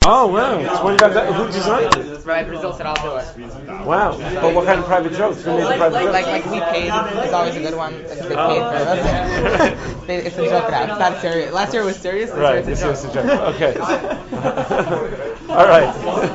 Oh, wow. It's one that who designed it? Rabbi Brazil said I'll do it. Wow. But what kind of private jokes? Who made the private jokes? Like we paid. It's always a good one. Like they paid for it. That's it. It's a joke now. It's not serious. Last year it was serious. Right. This year it's a joke. Okay. All right.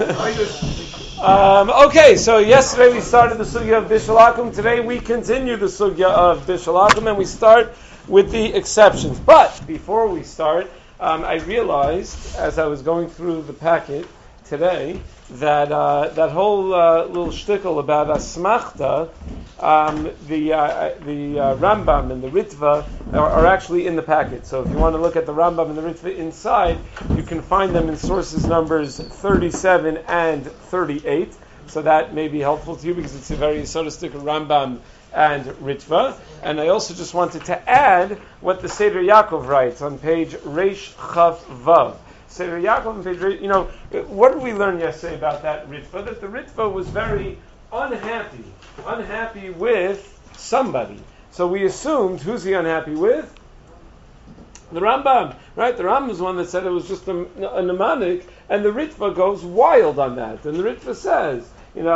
Okay, so yesterday we started the sugya of Bishul Akum. Today we continue the sugya of Bishul Akum, and we start with the exceptions. But before we start, I realized as I was going through the packet today that that whole little shtickle about asmachta, the Rambam and the Ritva are actually in the packet. So if you want to look at the Rambam and the Ritva inside, you can find them in sources numbers 37 and 38. So that may be helpful to you because it's a very, so to speak, Rambam and Ritva. And I also just wanted to add what the Seder Yaakov writes on page Reish Chaf Vav. Seder Yaakov on page, what did we learn yesterday about that Ritva? That the Ritva was very unhappy with somebody. So we assumed, who's he unhappy with? The Rambam, right? The Rambam is one that said it was just a mnemonic, and the Ritva goes wild on that. And the Ritva says,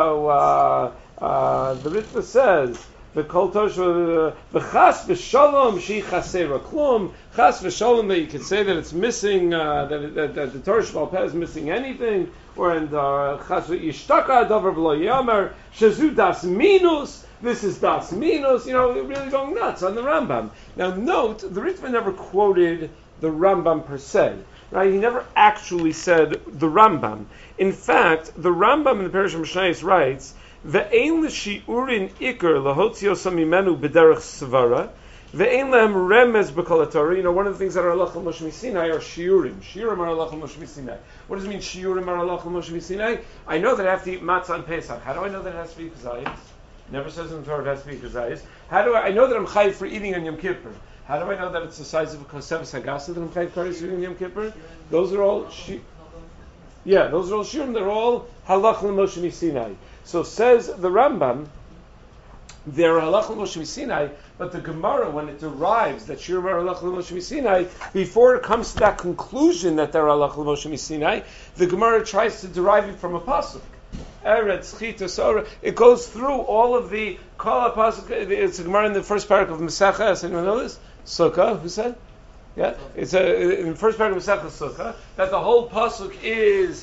the Ritva says, the kol tosh v'chas v'shalom she chasera klum, chas v'shalom, that you could say that it's missing, that the Torah Sheba'al Peh is missing anything, or and chas v'yishtaka adavar v'lo yamer shazu das minus. This is das minus. They're really going nuts on the Rambam. Now note, the Ritva never quoted the Rambam per se. Right? He never actually said the Rambam. In fact, the Rambam in the Parish of Mishnayos writes, Ve'ein l'shi'urin ikar lahotzios mimenu b'derech svara, ve'ein lehem remez b'kol haTorah. One of the things that are halach l'Moshe Sinai are shiurim. Shiurim are halach l'Moshe Sinai. What does it mean, shiurim are halach l'Moshe Sinai? I know that I have to eat matzah on Pesach. How do I know that it has to be kazayis? Never says in the Torah it has to be kazayis. How do I know that I'm chayiv for eating on Yom Kippur? How do I know that it's the size of a kosev sagasa that I'm chayiv for eating on Yom Kippur? Those are all those are all shiurim. They're all halach l'Moshe Sinai. So says the Rambam, they're halach l'Moshe Sinai, but the Gemara, when it derives that shiurim are halach l'Moshe Sinai, before it comes to that conclusion that they're halach l'Moshe Sinai, the Gemara tries to derive it from a pasuk. Eretz, Chita, Sora. It goes through all of the Kol HaPasuk. It's a Gemara in the first paragraph of Maseches. Anyone know this? Sukkah. Who said? Yeah, it's in the first paragraph of Maseches Sukkah that the whole pasuk is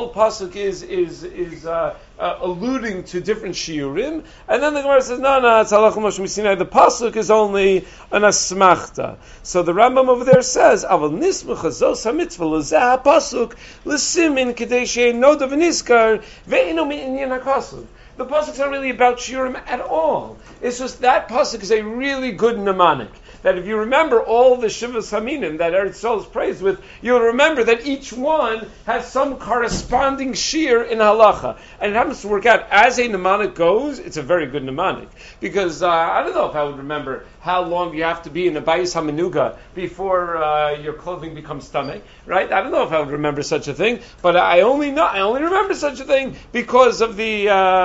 alluding to different shiurim, and then the Gemara says, no, it's halach l'Moshe Sinai. The pasuk is only an asmachta. So the Rambam over there says, aval nismach hazos hamitzvah lezeh pasuk l'simin kedei she'eino dav niskar ve'eino mi'inyan hakasuv. The pasuk's not really about shiurim at all. It's just that pasuk is a really good mnemonic. That if you remember all the Shivas Haminim that Eretz Yisrael is praised with, you'll remember that each one has some corresponding shir in halacha. And it happens to work out. As a mnemonic goes, it's a very good mnemonic. Because I don't know if I would remember how long you have to be in a Bayis HaMenuga before your clothing becomes stomach, right? I don't know if I would remember such a thing, but I only remember such a thing because of the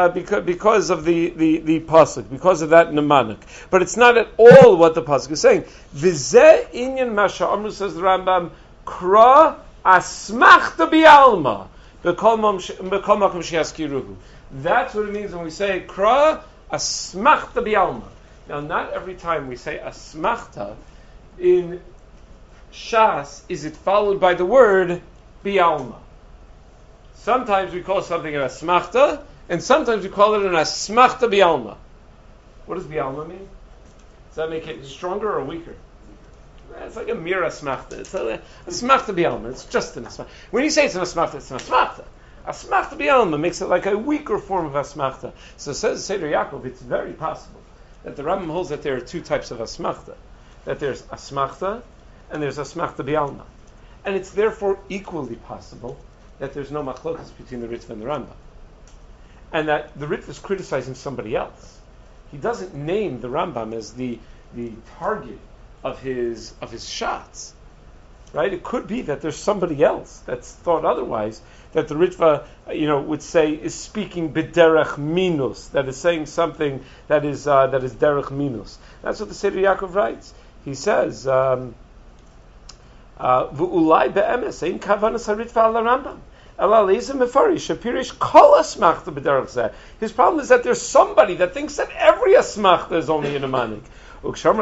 pasuk, because of that mnemonic. But it's not at all what the pasuk is saying. V'zeh inyan masha amru, says the Rambam, kra asmachta bi'alma b'kol makom sheyaskiruhu. That's what it means when we say kra asmachta bi'alma. Now, not every time we say asmachta in Shas is it followed by the word bi'alma. Sometimes we call something an asmachta, and sometimes we call it an asmachta bi'alma. What does bi'alma mean? Does that make it stronger or weaker? It's like a mere asmachta. It's a asmachta bi'alma. It's just an asmachta. When you say it's an asmachta, it's an asmachta. Asmachta bi'alma makes it like a weaker form of asmachta. So says Seder Yaakov, it's very possible that the Rambam holds that there are two types of asmachta. That there's asmachta and there's asmachta bi'alma. And it's therefore equally possible that there's no machlokas between the Ritva and the Rambam. And that the Ritva is criticizing somebody else. He doesn't name the Rambam as the target of his shots, right? It could be that there's somebody else that's thought otherwise, that the Ritva, would say is speaking b'derech minus, that is saying something that is derech minus. That's what the Seder Yaakov writes. He says, "V'ulai be'emes ein kavanas haritva al Rambam." His problem is that there's somebody that thinks that every asmachta is only in a manik. Then he says,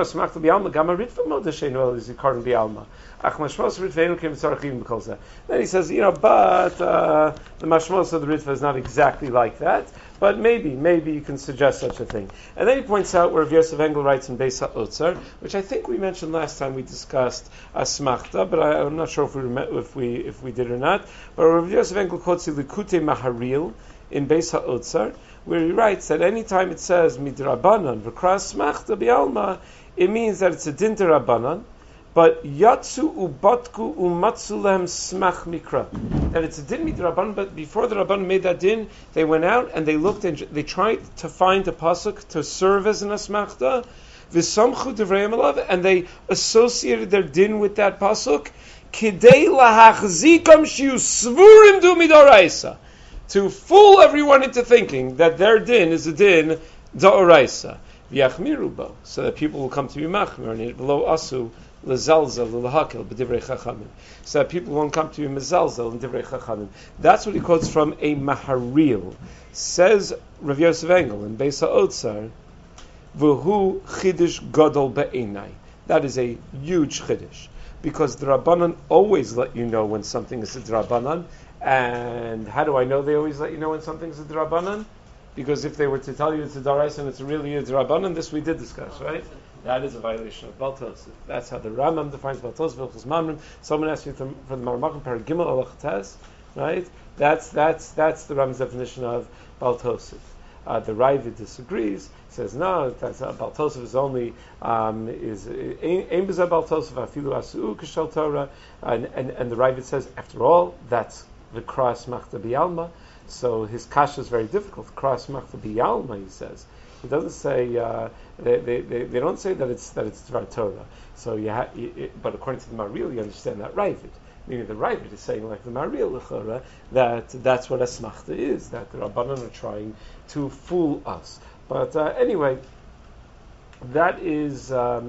but the mashmos of the Ritva is not exactly like that, but maybe you can suggest such a thing. And then he points out where Rav Yosef Engel writes in Beis HaOtzar, which I think we mentioned last time we discussed asmachta, but I'm not sure if we did or not. But Rav Yosef Engel quotes the Likutei Maharil in Beis HaOtzar, where he writes that any time it says midrabanan v'kras smachta bialma, it means that it's a din derabanan, but yatsu ubatku umatsu lehem smach mikra, that it's a din midrabanan, but before the rabbanan made that din, they went out and they looked and they tried to find a pasuk to serve as an asmachta, v'samchu devreim alav, and they associated their din with that pasuk, kidei lahachzikam shiu svurim du midoraisa, to fool everyone into thinking that their din is a din da'oraisa, v'yachmiru, so that people will come to be machmir, and below asu lezalzel l'hakel b'divrei chachamim, so that people won't come to be mezalzel in divrei chachamim. That's what he quotes from a Maharil. Says Rav Yosef Engel in Beis HaOtzar, v'hu chidish gadol be'enai. That is a huge chidish, because the Rabbanan always let you know when something is a Rabbanan. And how do I know they always let you know when something's a Drabanan? Because if they were to tell you it's a Darais and it's really a Drabanan, this we did discuss, right? That is a violation of Baltosif. That's how the Rambam defines Baltosif, Vilchus Mamrim. Someone asked me for the Maramakim Paragimel Alachates, right? That's the Rambam's definition of Baltosif. The Ravid disagrees, says no, that's Baltosif is only is Ein B'zeh Baltosif Afilu Asu K'Shel Torah, and the Ravid says after all that's the Kras Machta Bialma, so his kasha is very difficult. Kras Machta Bialma, he says. He doesn't say they don't say that it's Dvar Torah. So but according to the Maril, you understand that Ravid. Meaning the Ravid is saying like the Maril L'chora that's what Asmachta is. That the Rabbanan are trying to fool us. But anyway, that is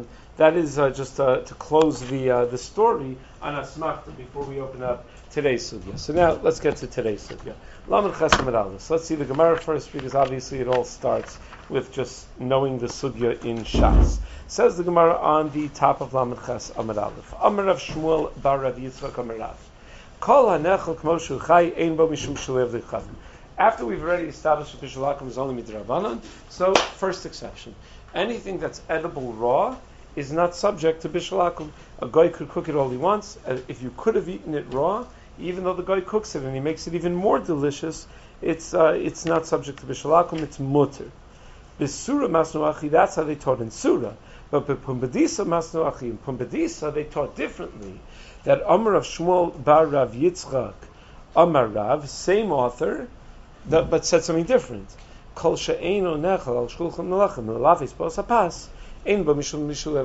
just to close the story on Asmachta before we open up today's sugya. So now let's get to today's sugya. Lamed Ches Amud Aleph. So let's see the Gemara first, because obviously it all starts with just knowing the sugya in Shas. Says the Gemara on the top of Lamed Ches Amud Aleph. Amar Rav Shmuel bar Rav Yitzchak Amar Rav. Kol hanechel k'mo shu chai ein bo mishum shelev lichavim. After we've already established that Bishul Akum is only midrabanan, so first exception. Anything that's edible raw is not subject to Bishul Akum. A guy could cook it all he wants. If you could have eaten it raw, even though the guy cooks it and he makes it even more delicious, it's not subject to Bishul Akum, it's mutter. Bisura Masnuachi, that's how they taught in Surah. But Pumbedisa Masnuachi, in Pumbedisa they taught differently. That Amar of Shmuel bar Rav Yitzchak, Amar Rav, same author, but said something different. Kol she'eino nechal al shulchan melachim, melafis bos hapas. Anything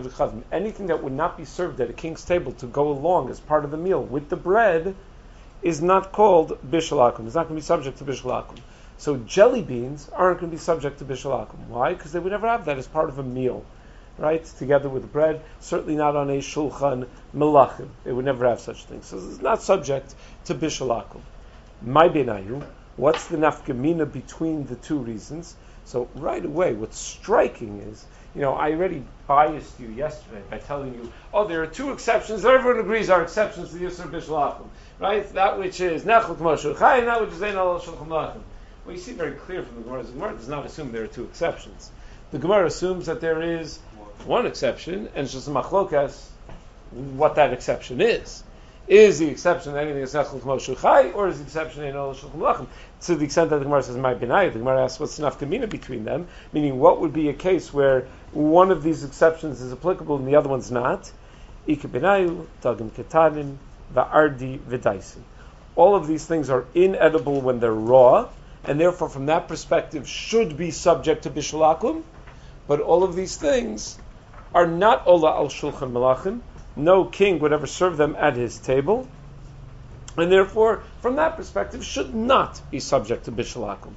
that would not be served at a king's table to go along as part of the meal with the bread is not called Bishul Akum. It's not going to be subject to Bishul Akum. So jelly beans aren't going to be subject to Bishul Akum. Why? Because they would never have that as part of a meal, right? Together with the bread. Certainly not on a Shulchan Melachim. They would never have such things. So it's not subject to Bishul Akum. My benayu, what's the nafkamina between the two reasons? So right away, what's striking is, I already biased you yesterday by telling you, there are two exceptions that everyone agrees are exceptions to the Yisur Bishul Akum, right? That which is Nechel K'mo Shul Chai, and that which is Ein Al Shulchan Melachim. Well, you see very clear from the Gemara does not assume there are two exceptions. The Gemara assumes that there is one exception, and it's just a machlokas what that exception is. Is the exception that anything is Nechel K'mo Shul Chai, or is the exception Ein Al Shulchan Melachim? To the extent that the Gemara says, my benayah, the Gemara asks what's the nafkamina between them, meaning what would be a case where one of these exceptions is applicable and the other one's not. Ika benayu, dagim ketanim, va'ardi v'daisi. All of these things are inedible when they're raw, and therefore from that perspective should be subject to Bishul Akum, but all of these things are not Ola al Shulchan Melachim. No king would ever serve them at his table, and therefore, from that perspective, should not be subject to Bishul Akum.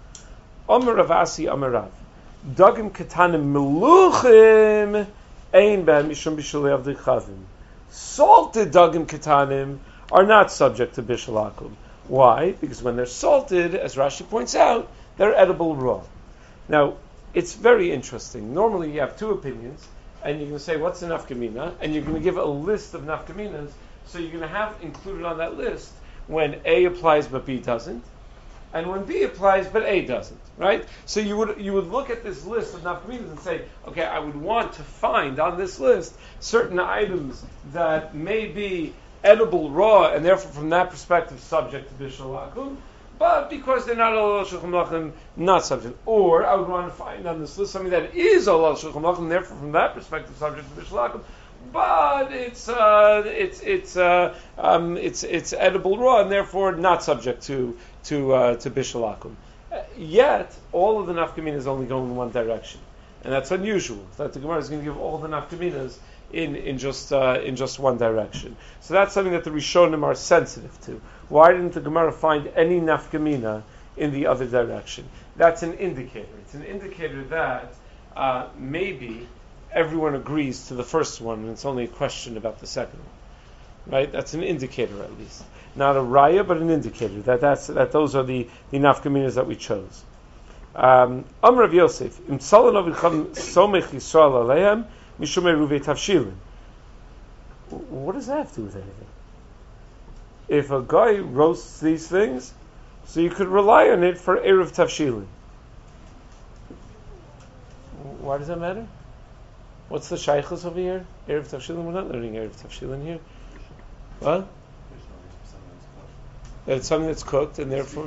Omer Ravasi Omer Rav. Dagim ketanim meluchim ein ben mishum bishul avdei chavim. Salted dagim ketanim are not subject to Bishul Akum. Why? Because when they're salted, as Rashi points out, they're edible raw. Now, it's very interesting. Normally you have two opinions, and you're going to say, what's a nafkamina? And you're going to give a list of nafkaminas, so you're going to have included on that list when A applies but B doesn't, and when B applies but A doesn't, right? So you would look at this list of nafkaminas and say, okay, I would want to find on this list certain items that may be edible raw, and therefore from that perspective subject to bishul akum, but because they're not olal shulchan malachim, not subject. Or I would want to find on this list something that is olal shulchan malachim, and therefore from that perspective subject to bishul akum, but it's edible raw, and therefore not subject to bishul akum. Yet all of the nafkaminas only go in one direction, and that's unusual. That the Gemara is going to give all the nafkaminas in just one direction. So that's something that the Rishonim are sensitive to. Why didn't the Gemara find any nafkamina in the other direction? That's an indicator. It's an indicator that maybe everyone agrees to the first one, and it's only a question about the second one. Right? That's an indicator, at least. Not a raya, but an indicator that those are the nafkaminas that we chose. Amr Rav Yosef, Im Tzalon Avicham Somech Yisrael Aleim Mishumei Ruvei Tavshilin. What does that have to do with anything? If a guy roasts these things, so you could rely on it for Erev Tavshilin. Why does that matter? What's the shaykhus over here? Erev Tavshilin? We're not learning Erev Tavshilin here. What? It's something that's cooked, and therefore...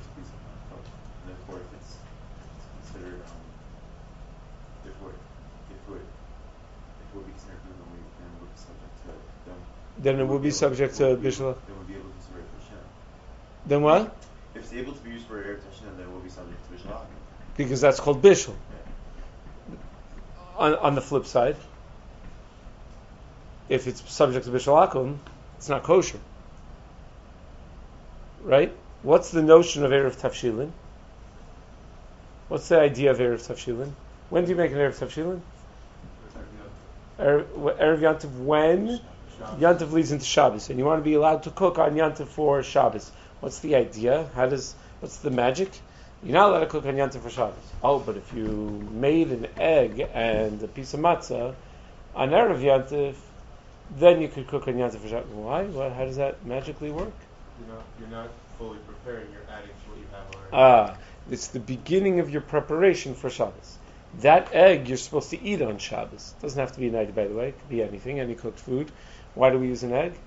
Then it would be subject to bishul. Then we'll be able to use it for Hashem. Then what? If it's able to be used for Erev Hashem, then it will be subject to bishul. Because that's called bishul. Yeah. On the flip side, if it's subject to bishul akum, it's not kosher. Right? What's the notion of Erev Tavshilin? What's the idea of Erev Tavshilin? When do you make an Erev Tavshilin? Erev Yantiv when? Yantiv leads into Shabbos, and you want to be allowed to cook on Yantiv for Shabbos. What's the idea? What's the magic? You're not allowed to cook on Yantiv for Shabbos. Oh, but if you made an egg and a piece of matzah on Erev Yantiv, then you could cook on Yantiv for Shabbos. Why? How does that magically work? You're not fully preparing. You're adding to what you have already. It's the beginning of your preparation for Shabbos. That egg you're supposed to eat on Shabbos. It doesn't have to be an egg, by the way. It could be anything, any cooked food. Why do we use an egg?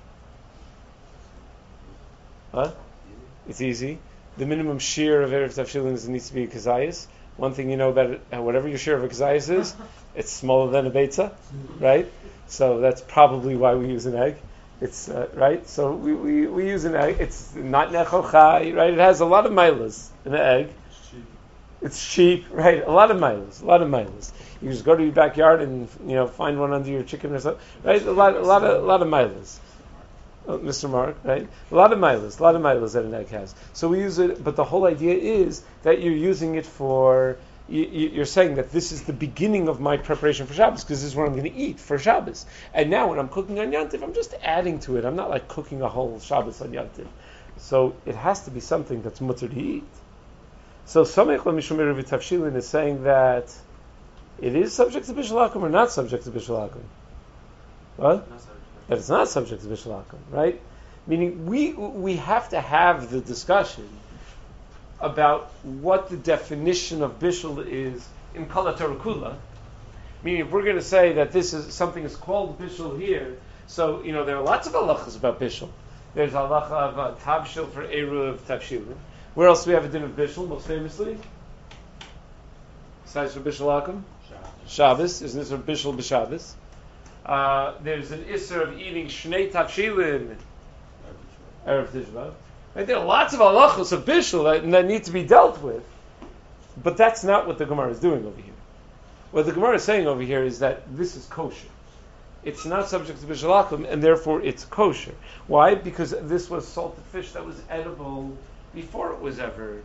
It's easy. The minimum shear of Erev Tavshilin is it needs to be a kazayas. One thing you know about it, whatever your shear of a kazayas is, it's smaller than a beitza, right? So that's probably why we use an egg. It's right. So we use an egg. It's not nechol chai, right? It has a lot of milas in the egg. It's cheap, right? A lot of milas. You just go to your backyard and find one under your chicken or something, right? A lot of milas. Mr. Mark, right? A lot of milas that an egg has. So we use it, but the whole idea is that you're using it for. You're saying that this is the beginning of my preparation for Shabbos because this is what I'm going to eat for Shabbos. And now when I'm cooking on Yantiv, I'm just adding to it. I'm not like cooking a whole Shabbos on Yantiv. So it has to be something that's mutter to eat. So Samech Mishum Erev Tavshilin is saying that it is subject to bishul akum or not subject to bishul akum. What? That it's not subject to bishul akum, right? Meaning we have to have the discussion about what the definition of bishul is in Kala Torah Kula. Meaning, if we're going to say that something is called bishul here, so there are lots of halachas about bishul. There's halacha of tabshil for eruv tavshilin. Where else do we have a din of bishul? Most famously, besides for bishul akum, Shabbos. There's an isser of bishul b'Shabbos. There's an isser of eating shnei tavshilin erev Tishbav. Right? There are lots of halachos of bishul that need to be dealt with, but that's not what the Gemara is doing over here. What the Gemara is saying over here is that this is kosher. It's not subject to bishul akum, and therefore it's kosher. Why? Because this was salted fish that was edible before it was ever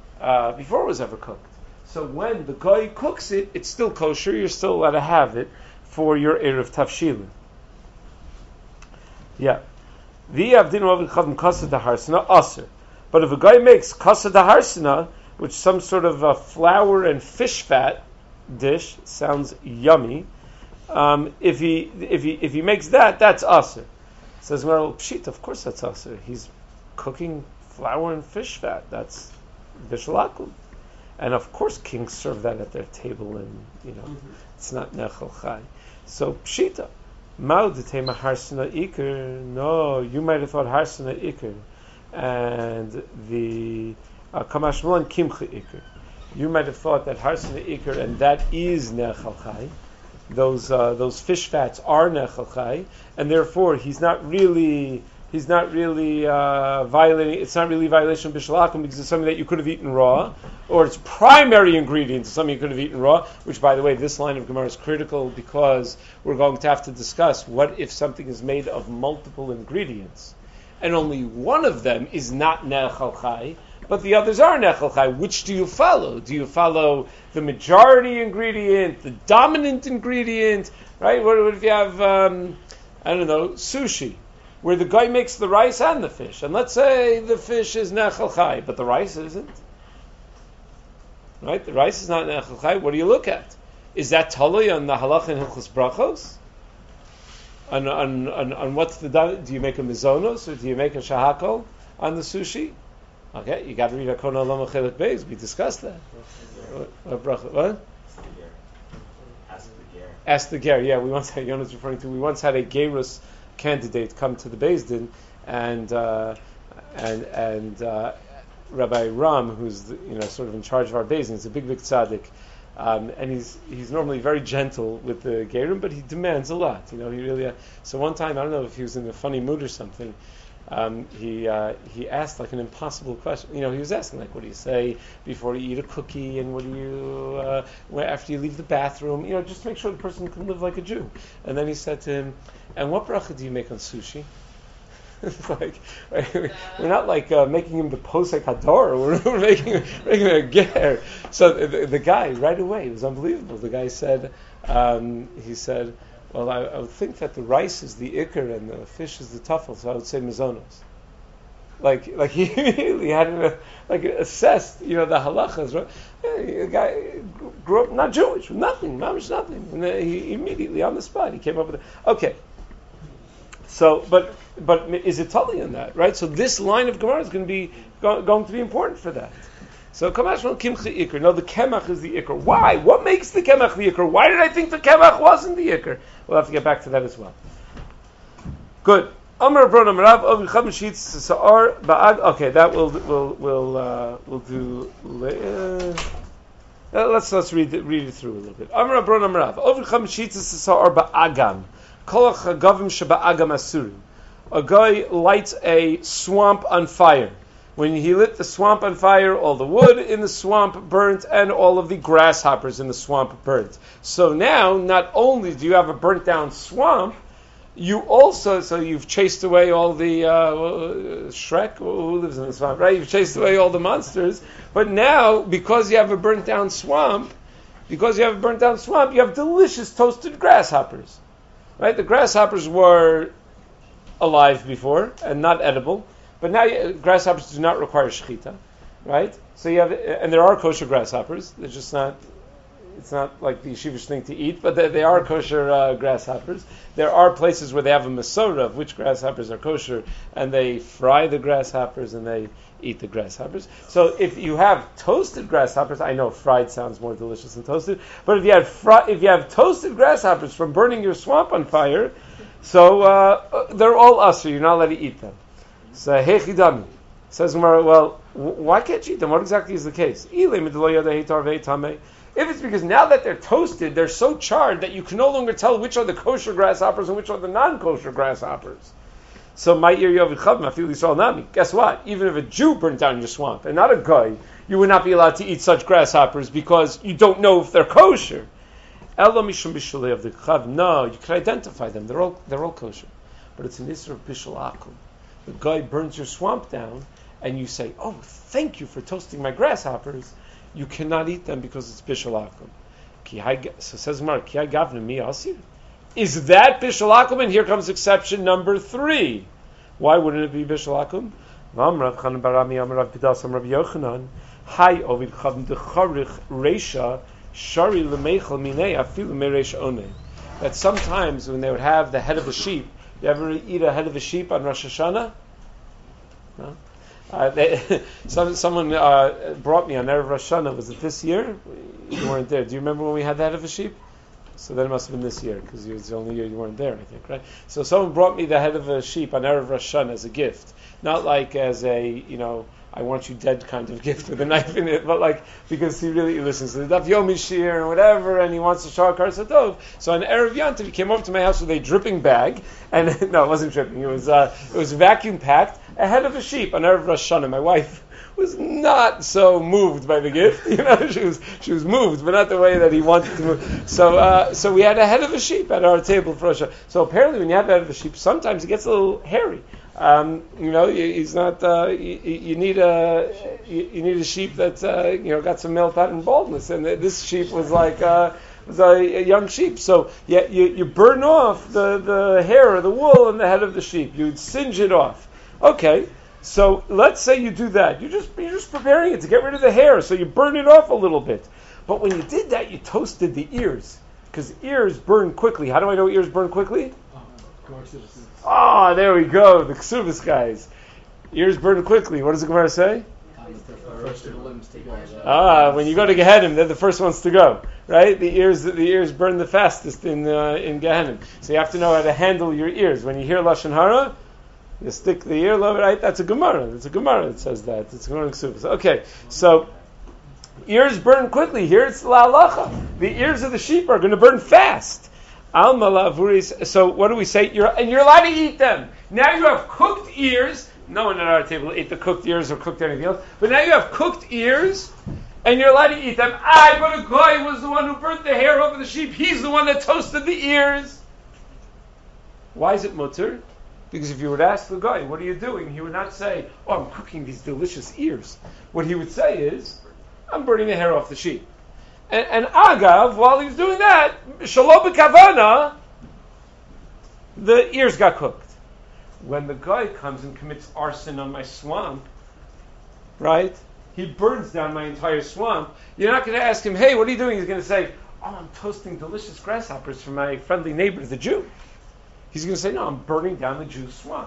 cooked. So when the guy cooks it, it's still kosher. You're still allowed to have it for your erev tavshilin. Yeah. The Avdin Rav Chavim Kasad Harsana Aser. But if a guy makes kasa daharsina, which is some sort of flour and fish fat dish, sounds yummy. If he makes that, that's aser. Says Gemara, pshit, of course that's aser. He's cooking flour and fish fat. That's bishul akum. And of course kings serve that at their table, and it's not nechal chai. So pshita. Mauditema harsana iker. No, you might have thought harsana iker. And the Kamash Malan Kimcha Iker. You might have thought that Harsana Iker, and that is Nechal Chai. Those fish fats are Nechal Chai, and therefore he's not really violating. It's not really violation of Bishul Akum because it's something that you could have eaten raw, or its primary ingredient is something you could have eaten raw. Which, by the way, this line of Gemara is critical because we're going to have to discuss what if something is made of multiple ingredients, and only one of them is not Nechal Chai, but the others are Nechal Chai. Which do you follow? Do you follow the majority ingredient, the dominant ingredient, right? What if you have, sushi, where the guy makes the rice and the fish, and let's say the fish is Nechal Chai, but the rice isn't, right? The rice is not Nechal Chai. What do you look at? Is that Talui on the Halach and Hilchos Brachos? On what's the do you make a mizonos or do you make a shahakol on the sushi? Okay, you got to read Hakona Lama Chelet Beis. We discussed that. What? Ask the ger. Yeah, we once had Yona's referring to. We once had a gerus candidate come to the Beis Din, and Rabbi Ram, who's sort of in charge of our Beis Din, he's a big tzaddik. And he's normally very gentle with the gerim, but he demands a lot. He really. So one time, I don't know if he was in a funny mood or something. He asked like an impossible question. He was asking like, what do you say before you eat a cookie, and what do you after you leave the bathroom? Just to make sure the person can live like a Jew. And then he said to him, and what bracha do you make on sushi? It's like we're not like making him the posek hador. We're making him a ger. So the guy right away, it was unbelievable. The guy said, he said, well, I would think that the rice is the ikr and the fish is the tuffle, so I would say mizonos. Like he immediately had assessed, the halachas. Right? The guy grew up not Jewish, nothing, mamish nothing, and he immediately on the spot he came up with it. Okay. So, but is it totally in that, right? So this line of Gemara is going to be important for that. So Kamash Mal Kimchi Iker. No, the Kemach is the Iker. Why? What makes the Kemach the Iker? Why did I think the Kemach wasn't the Iker? We'll have to get back to that as well. Good. Amar Bron Rav Ovi Chamishit Sa'ar Ba'ag. Okay, that we'll do. Let's read it through a little bit. Amar Bron Rav Ovi Chamishit Sa'ar Ba'agam. A guy lights a swamp on fire. When he lit the swamp on fire, all the wood in the swamp burnt, and all of the grasshoppers in the swamp burnt. So now, not only do you have a burnt down swamp, you've chased away all the Shrek, who lives in the swamp, right? You've chased away all the monsters, but now, because you have a burnt down swamp, you have delicious toasted grasshoppers. Right, the grasshoppers were alive before and not edible, but now grasshoppers do not require shechita, right? So you have, and there are kosher grasshoppers. They're just not. It's not like the yeshivish thing to eat, but they are kosher grasshoppers. There are places where they have a masorah of which grasshoppers are kosher, and they fry the grasshoppers and they eat the grasshoppers. So if you have toasted grasshoppers, I know fried sounds more delicious than toasted, but if you have toasted grasshoppers from burning your swamp on fire, so they're all usher. You're not allowed to eat them. So hechidami says Gemara, well, why can't you eat them? What exactly is the case? If it's because now that they're toasted, they're so charred that you can no longer tell which are the kosher grasshoppers and which are the non-kosher grasshoppers. So my guess what? Even if a Jew burnt down your swamp and not a guy, you would not be allowed to eat such grasshoppers because you don't know if they're kosher. No, you can identify them. They're all kosher. But it's an issue of bishul akum. The guy burns your swamp down and you say, oh, thank you for toasting my grasshoppers. You cannot eat them because it's bishul akum. So says Mark, is that bishul akum? And here comes exception number 3. Why wouldn't it be bishul akum? Rav Chanan Barami Amar Rav Pidas Amar Rav Yochanan, Hai Ovid Chavim Decharich Reisha Shari Lemeichel Minei Afilu Mereish Onei. That sometimes when they would have the head of a sheep, you ever eat a head of a sheep on Rosh Hashanah? No? Someone brought me on Erev Rosh Hashanah. Was it this year? You weren't there. Do you remember when we had the head of a sheep? So then it must have been this year, because it was the only year you weren't there, I think, right? So someone brought me the head of a sheep on Erev Rosh Hashanah as a gift. Not like as a, I want you dead kind of gift with a knife in it, but like because he really listens to the Daf Yomi Shir and whatever, and he wants to show a Karsatov. So on Erev Yantiv, he came over to my house with a dripping bag, and no, it wasn't dripping. It was vacuum packed, a head of a sheep on Erev Rosh Hashanah. My wife was not so moved by the gift. She was moved, but not the way that he wanted to move. So we had a head of a sheep at our table for Rosh Hashanah. So apparently, when you have a head of a sheep, sometimes it gets a little hairy. He's not. You need a sheep that's got some male pattern baldness, and this sheep was like was a young sheep. So you burn off the hair or the wool on the head of the sheep. You'd singe it off. Okay. So let's say you do that. You're just preparing it to get rid of the hair, so you burn it off a little bit. But when you did that, you toasted the ears, because ears burn quickly. How do I know ears burn quickly? There we go. The Ksubis guys. Ears burn quickly. What does the Gemara say? When you go to Gehenim, they're the first ones to go, right? The ears burn the fastest in Gehenim. So you have to know how to handle your ears. When you hear Lashon Hara, you stick the earlobe, right? That's a Gemara. It's a Gemara that says that. It's Gemara Ksubis. Okay, so ears burn quickly. Here it's la'alacha. The ears of the sheep are going to burn fast. Alma la'avuris. So what do we say? You're allowed to eat them. Now you have cooked ears. No one at our table ate the cooked ears or cooked anything else. But now you have cooked ears, and you're allowed to eat them. But a guy was the one who burnt the hair over the sheep. He's the one that toasted the ears. Why is it mutter? Because if you would ask the guy, what are you doing? He would not say, I'm cooking these delicious ears. What he would say is, I'm burning the hair off the sheep. And Agav, while he was doing that, Shalom b'kavana, the ears got cooked. When the guy comes and commits arson on my swamp, right? He burns down my entire swamp. You're not going to ask him, hey, what are you doing? He's going to say, I'm toasting delicious grasshoppers for my friendly neighbor, the Jew. He's going to say, no, I'm burning down the Jew's swamp.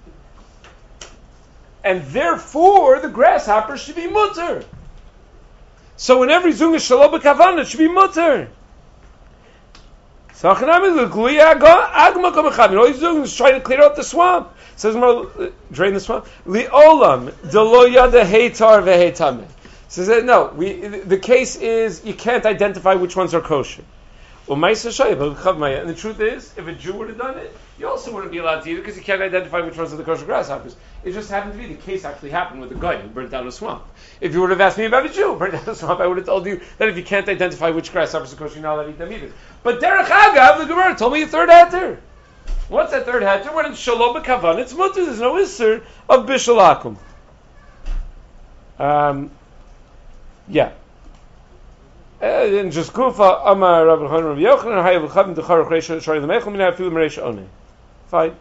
And therefore, the grasshopper should be mutter. So whenever he's doing a shalom b'kavanah, it should be mutter. So all he's doing is trying to clear out the swamp. It says, drain the swamp. Li'olam delo yada heitar ve'heitameh. Says that no, the case is you can't identify which ones are kosher. And the truth is, if a Jew would have done it, you also wouldn't be allowed to eat it because you can't identify which ones are the kosher grasshoppers. It just happened to be the case actually happened with the guy who burnt down a swamp. If you would have asked me about a Jew who burnt down a swamp, I would have told you that if you can't identify which grasshoppers are kosher, you're not allowed to eat them either. But Derech Agav, the Gemara told me a third heter. What's that third heter? When it's shalom b'kavan, it's mutter. There's no isser of bishul akum. Yeah. In just kufa amar Rav Chanan Rav Yochanan hayav chavim decharach reisha shari lemeichel mina afilu mereish onei. Fine.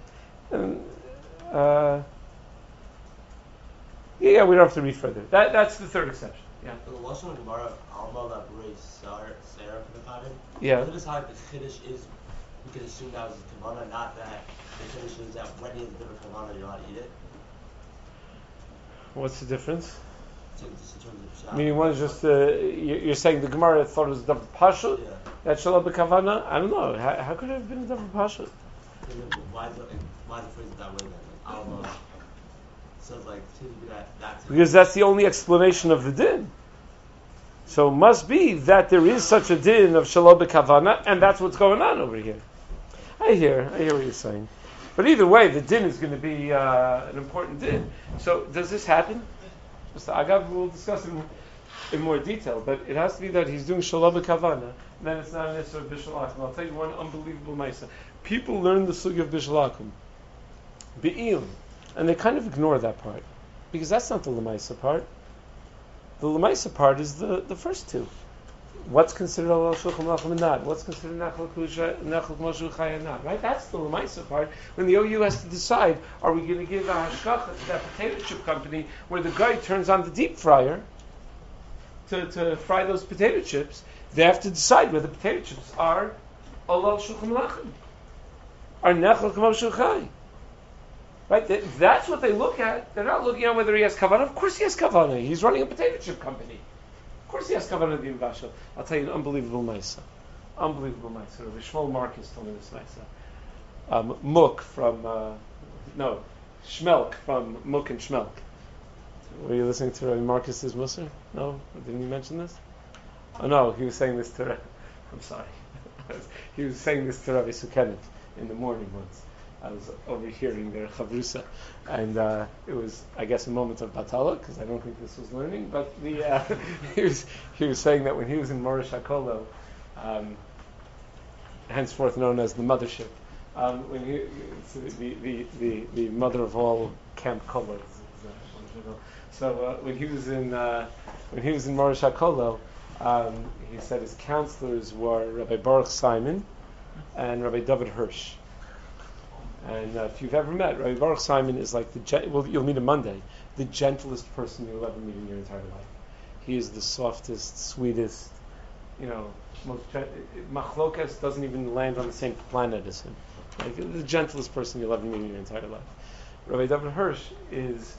Yeah, we don't have to read further. That's the third exception. Yeah. So the lashon of Gemara alma that brings Sarah for the Kavan. Yeah. Look at how the chiddush is. We can assume that was a kavanah, not that the chiddush is that when you have a different kavanah, you're allowed to eat it. What's the difference? In terms of Meaning one is just you're saying the Gemara thought it was a double pashut. Yeah. That shalom b'kavana. I don't know. How could it have been a double pashut? Why is the phrase that way then? Like, alma. So it's like that's Because that's the only explanation of the din. So it must be that there is such a din of shalom b'kavana, and that's what's going on over here. I hear what you're saying. But either way, the din is going to be an important din. So does this happen? Mr. Agav, we'll discuss it in more detail, but it has to be that he's doing shalom b'kavana, and then it's not an issue of bishul akum. I'll tell you one unbelievable ma'isa. People learn the sugi of bishul akum, be'il, and they kind of ignore that part, because that's not the lemaisa part. The lemaisa part is the first two. what's considered Olal Shulchan Malachim and not? What's considered Nechel Moshe Chai and not? Right? That's the Lamaisa part. When the OU has to decide, are we going to give a hashgacha to that potato chip company where the guy turns on the deep fryer to fry those potato chips? They have to decide whether the potato chips are Olal Shulchan Malachim, are Nechel Moshe Chai. Right? That's what they look at. They're not looking at whether he has kavanah. Of course he has kavanah. He's running a potato chip company. Of course he has kavanah to be mavashel. I'll tell you an unbelievable maisa. Unbelievable maisa. Rabbi Shmuel Marcus told me this maisa. Shmelk from Muk and Shmelk. Were you listening to Rabbi Marcus's Musar? No? Didn't you mention this? Oh no, he was saying this to I'm sorry. He was saying this to Rabbi Sukenik in the morning once. I was overhearing their chavrusa, and it was, I guess, a moment of batala, because I don't think this was learning. But he was saying that when he was in Morish HaKolo, henceforth known as the mothership, when the mother of all Camp Kolo. So when he was in Morish HaKolo, he said his counselors were Rabbi Baruch Simon and Rabbi David Hirsch. And if you've ever met, Rabbi Baruch Simon is like you'll meet him Monday, the gentlest person you'll ever meet in your entire life. He is the softest, sweetest, most Machlokas doesn't even land on the same planet as him. Like the gentlest person you'll ever meet in your entire life. Rabbi David Hirsch is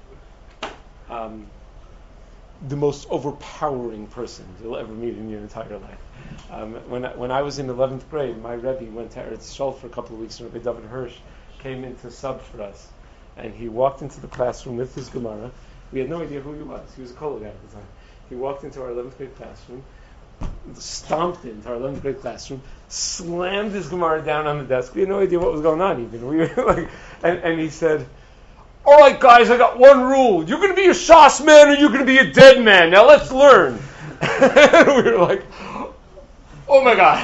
the most overpowering person you'll ever meet in your entire life. When I was in 11th grade, my Rebbe went to Eretz Yisrael for a couple of weeks, and Rabbi David Hirsch came in to sub for us. And he walked into the classroom with his Gemara. We had no idea who he was. He was a Kolo guy at the time. He walked into our 11th grade classroom, stomped into our 11th grade classroom, slammed his Gemara down on the desk. We had no idea what was going on even. We were like, and he said, "All right, guys, I got one rule. You're going to be a Shas man or you're going to be a dead man. Now let's learn." And we were like, "Oh my God."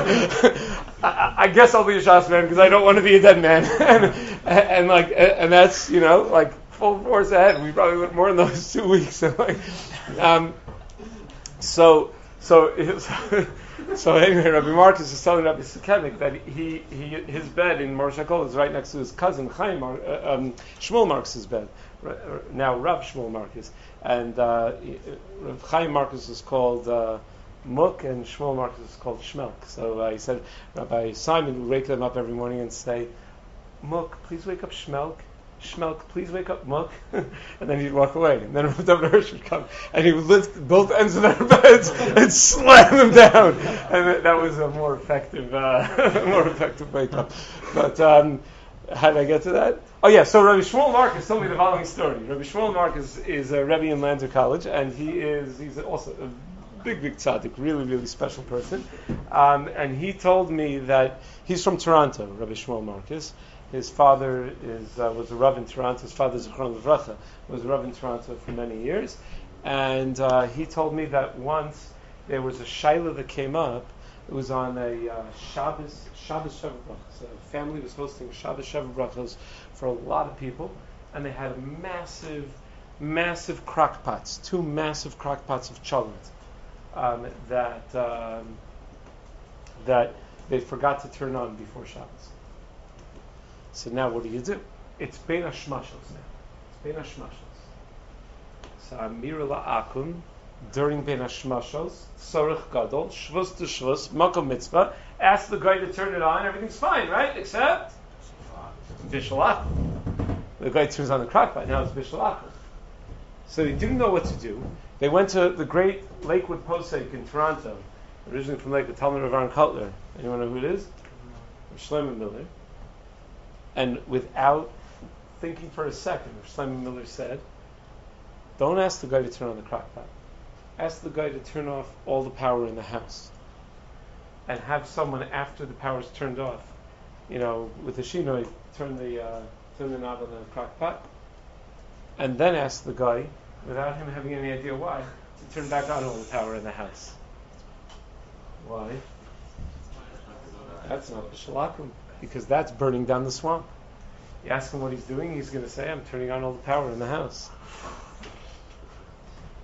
I guess I'll be a Shas man because I don't want to be a dead man. and that's, full force ahead. We probably went more in those 2 weeks. So anyway, Rabbi Marcus is telling Rabbi Sukenik that his bed in Morish HaKol is right next to his cousin Chaim Shmuel Marcus's bed. Now Rav Shmuel Marcus, and Chaim Marcus is called Muk, and Shmuel Marcus is called Shmelk. So he said Rabbi Simon would wake them up every morning and say, "Muk, please wake up Shmelk. Shmelk, please wake up Muk." And then he'd walk away. And then Rabbi Hirsch would come, and he would lift both ends of their beds and slam them down. And that was a more effective wake up. But how did I get to that? Oh yeah, so Rabbi Shmuel Marcus told me the following story. Rabbi Shmuel Marcus is a Rebbe in Lander College, and he's also a big tzaddik, really, really special person. And he told me that he's from Toronto, Rabbi Shmuel Marcus. His father was a Rav in Toronto. His father, Zichron Livracha, was a Rav in Toronto for many years. And he told me that once there was a shaila that came up. It was on a Shabbos Sheva Brachos. A family was hosting Shabbos Sheva Brachos for a lot of people. And they had massive crock pots, 2 massive crock pots of cholent that they forgot to turn on before Shabbos. So now what do? It's Bein HaShmashos now. It's Bein HaShmashos. So Amira La'akum, during Bein HaShmashos, Tzorech Gadol, Shvus to Shvus, Makom Mitzvah, ask the guy to turn it on, everything's fine, right? Except Bishul Akum. The guy turns on the crock pot, now it's Bishul Akum. So they didn't know what to do. They went to the great Lakewood Posek in Toronto, originally from Lakewood, Talmud of Aaron Cutler. Anyone know who it is? Shlomo Miller. And without thinking for a second, Shlomo Miller said, "Don't ask the guy to turn on the crock pot. Ask the guy to turn off all the power in the house. And have someone, after the power's turned off, with a shinoi, turn the knob on the crock pot. And then ask the guy, without him having any idea why, to turn back on all the power in the house." Why? That's not Bishul Akum, because that's burning down the swamp. You ask him what he's doing, he's going to say, "I'm turning on all the power in the house."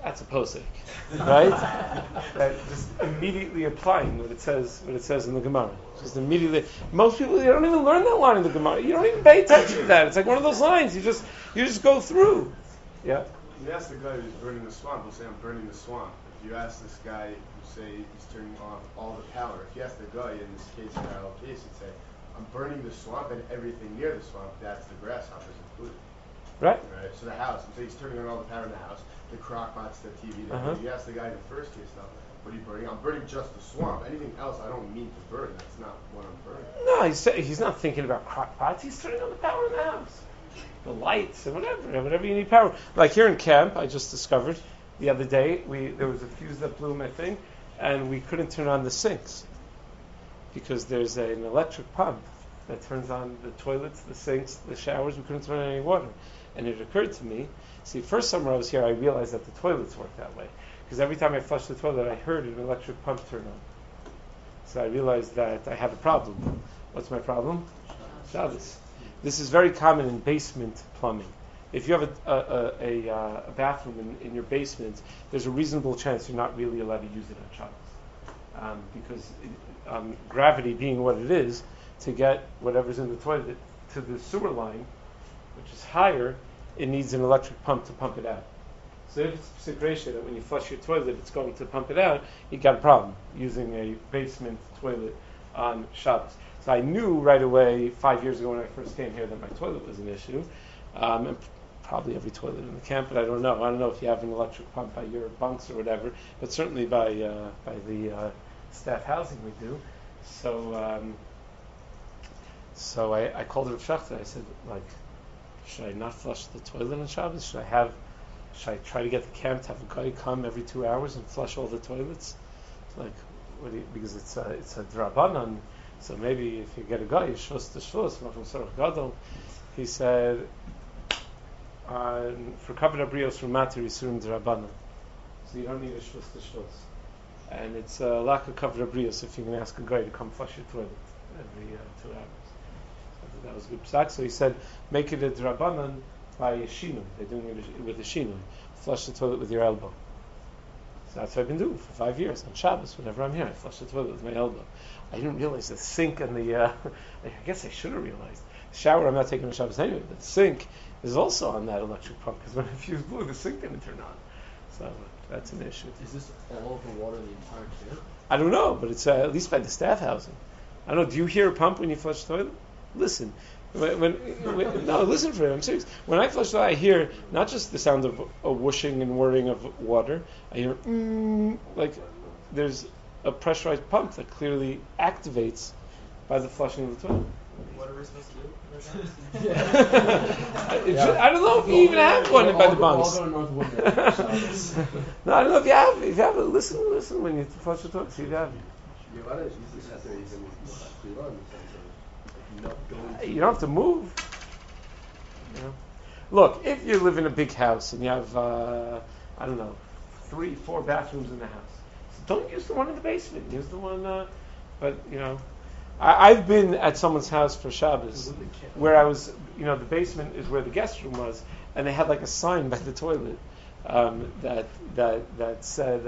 that's a posik, right? That just immediately applying what it says in the Gemara. Just immediately. Most people, they don't even learn that line in the Gemara. You don't even pay attention to that. It's like one of those lines. You just go through. Yeah. You ask the guy who's burning the swamp, he'll say, I'm burning the swamp. If you ask this guy who say he's turning on all the power, if you ask the guy in this case, in our case, he'd say, I'm burning the swamp and everything near the swamp, that's the grasshoppers included. Right. So the house, so he's turning on all the power in the house, the crock pots, the TV. If you ask the guy in the first case, though, what are you burning? I'm burning just the swamp. Anything else I don't mean to burn. That's not what I'm burning. No, he's not thinking about crock pots. He's turning on the power in the house. The lights and whatever you need power. Like here in camp, I just discovered the other day, there was a fuse that blew in my thing, and we couldn't turn on the sinks because there's an electric pump that turns on the toilets, the sinks, the showers. We couldn't turn on any water. And it occurred to me, see, first summer I was here, I realized that the toilets work that way. Because every time I flushed the toilet, I heard an electric pump turn on. So I realized that I have a problem. What's my problem? Shabbos. This is very common in basement plumbing. If you have a bathroom in your basement, there's a reasonable chance you're not really allowed to use it on Shabbos. Because gravity being what it is, to get whatever's in the toilet to the sewer line, which is higher, it needs an electric pump to pump it out. So if it's a ratio that when you flush your toilet, it's going to pump it out, you got a problem using a basement toilet on Shabbos. So I knew right away 5 years ago when I first came here that my toilet was an issue. And probably every toilet in the camp, but I don't know. I don't know if you have an electric pump by your bunks or whatever, but certainly by the staff housing we do. So I called Rav Schachter. I said, like, should I not flush the toilet on Shabbos? Should I try to get the camp to have a guy come every 2 hours and flush all the toilets? Like, because it's a drabanan. So maybe if you get a guy, you're supposed to shvus, Machum Sarach Gadol. He said, for Kabbalah Brios from Matir Yisurim Drabanan. So you don't need a shvus to shvus. And it's a lack of Kabbalah Brios if you can ask a guy to come flush your toilet every 2 hours. So I thought that was a good psak. So he said, make it a drabanan by a shinui. They're doing it with a shinui. Flush the toilet with your elbow. So that's what I've been doing for 5 years. On Shabbos, whenever I'm here, I flush the toilet with my elbow. I didn't realize the sink and the... I guess I should have realized. The shower, I'm not taking on Shabbos anyway, but the sink is also on that electric pump, because when I fuse blue, the sink didn't turn on. So that's an issue. Is this all of the water in the entire camp? I don't know, but it's at least by the staff housing. I don't know, do you hear a pump when you flush the toilet? Listen. No, listen for it. I'm serious. When I flush the toilet, I hear not just the sound of a whooshing and whirring of water. I hear like there's a pressurized pump that clearly activates by the flushing of the toilet. What are we supposed to do? I don't know if you even have one by the bunks. I'll go to North Woodbury. No, I don't know if you have. If you have it, listen when you flush the toilet. See if you have it. You don't have to move. You know? Look, if you live in a big house and you have, 3-4 bathrooms in the house, so don't use the one in the basement. Use the one, but you know, I've been at someone's house for Shabbos where I was, the basement is where the guest room was, and they had like a sign by the toilet that said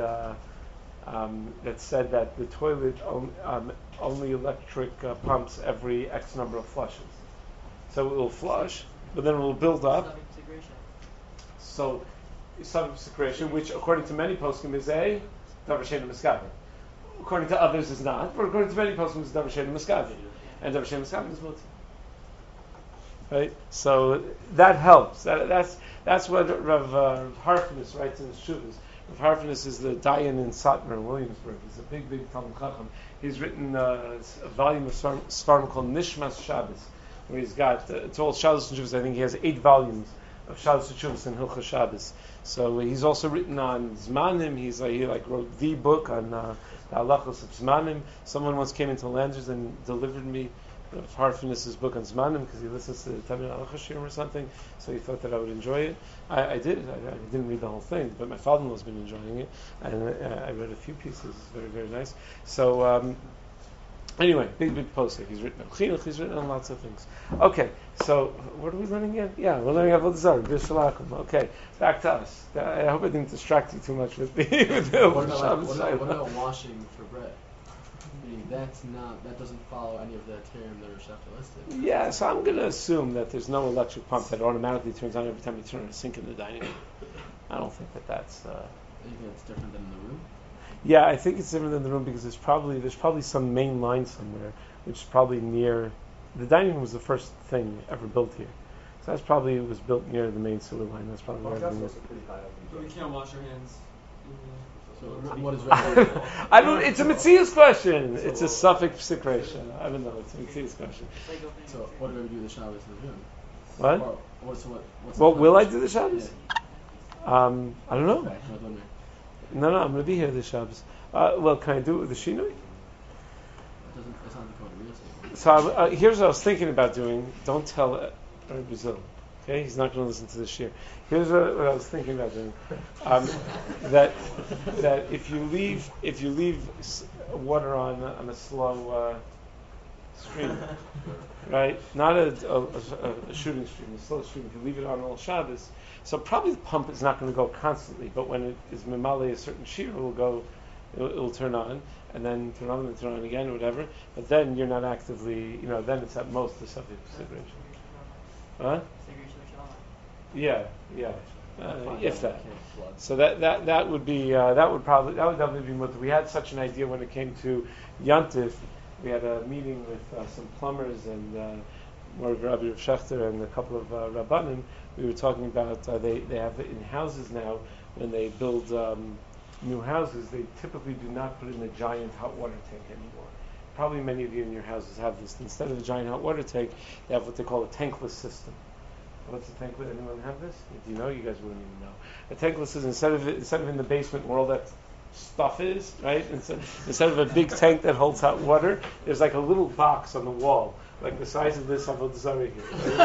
that the toilet only electric pumps every X number of flushes. So it will flush, but then it will build up. So sub-secretion, which according to many poskim is a davar she'eino miskaven. According to others is not, but according to many poskim is davar she'eino miskaven. And davar she'eino miskaven is mutzah. Right? So that helps. That's what Rav Harfnis writes in his Shuvas. Rav Harfnis is the Dayan in Satmar in Williamsburg. He's a big Talmud Chacham. He's written a volume of Svarim called Nishmas Shabbos, where he's got, it's all Shabbos and Shabbos. I think he has 8 volumes of Shabbos and Shabbos and Hilchos Shabbos. So he's also written on Zmanim. He wrote the book on the halachos of Zmanim. Someone once came into Landers and delivered me Rav Harfnis' book on Zmanim because he listens to the Tamil Halacha Shirim or something, so he thought that I would enjoy it. I did. I didn't read the whole thing, but my father-in-law's been enjoying it, and I read a few pieces. It's very, very nice. So Anyway, big posting. He's written on chinuch. He's written on lots of things. Okay, so what are we learning again? Yeah, we're learning Avodah Zarah. B'Shalakum. Okay, back to us. I hope I didn't distract you too much with the What about washing for bread? That doesn't follow any of the term that Reshefta listed. Yeah, so I'm going to assume that there's no electric pump that automatically turns on every time you turn on a sink in the dining room. I don't think that's. You think it's different than in the room? Yeah, I think it's different than the room because there's probably some main line somewhere, which is probably near. The dining room was the first thing ever built here, so that's probably it was built near the main sewer line. That's probably where everything is. So we can't wash our hands. So what is I don't. It's a Metzius question. It's a suffix situation. I don't know. It's a Metzius question. So what do we do the Shabbos in the room? What? What will I do the Shabbos? Yeah. I don't know. Okay, No, I'm going to be here this Shabbos. Well, can I do it with the Shinui? It's not the code of real estate. So here's what I was thinking about doing. Don't tell Brazil. Okay, he's not going to listen to this year. Here's what I was thinking about doing. That if you leave water on a slow stream, right? Not a shooting stream, a slow stream. If you leave it on all Shabbos, so probably the pump is not going to go constantly. But when it is mimale a certain shear, it'll turn on, and then turn on and turn on again, or whatever. But then you're not actively, then it's at most the subject of situation. Huh? Yeah. If that. So that would be that would definitely be mutter. We had such an idea when it came to Yantif. We had a meeting with some plumbers and Rabbi Rav Schechter and a couple of Rabbanim. We were talking about they have it in houses now. When they build new houses, they typically do not put in a giant hot water tank anymore. Probably many of you in your houses have this. Instead of a giant hot water tank, they have what they call a tankless system. What's a tankless? Anyone have this? Do you know? You guys wouldn't even know. A tankless is instead of in the basement where all that stuff is, right? Instead of a big tank that holds hot water, there's like a little box on the wall, like the size of this Avodah Zarah here.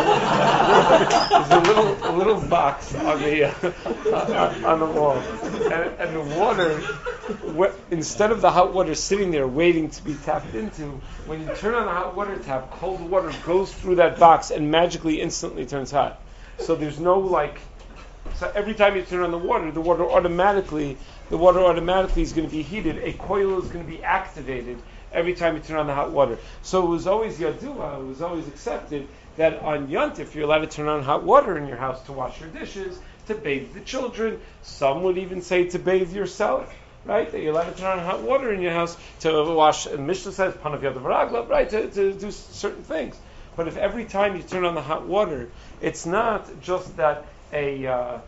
There's a little box on the wall, and the water. Instead of the hot water sitting there waiting to be tapped into, when you turn on the hot water tap, cold water goes through that box and magically instantly turns hot. So there's no so every time you turn on the water automatically is going to be heated. A coil is going to be activated every time you turn on the hot water. So it was always yadua, it was always accepted that on Yontif you're allowed to turn on hot water in your house to wash your dishes, to bathe the children. Some would even say to bathe yourself, right? That you're allowed to turn on hot water in your house to wash, and Mishnah says, Panav Yadav Raglav, right? To do certain things. But if every time you turn on the hot water, it's not just that a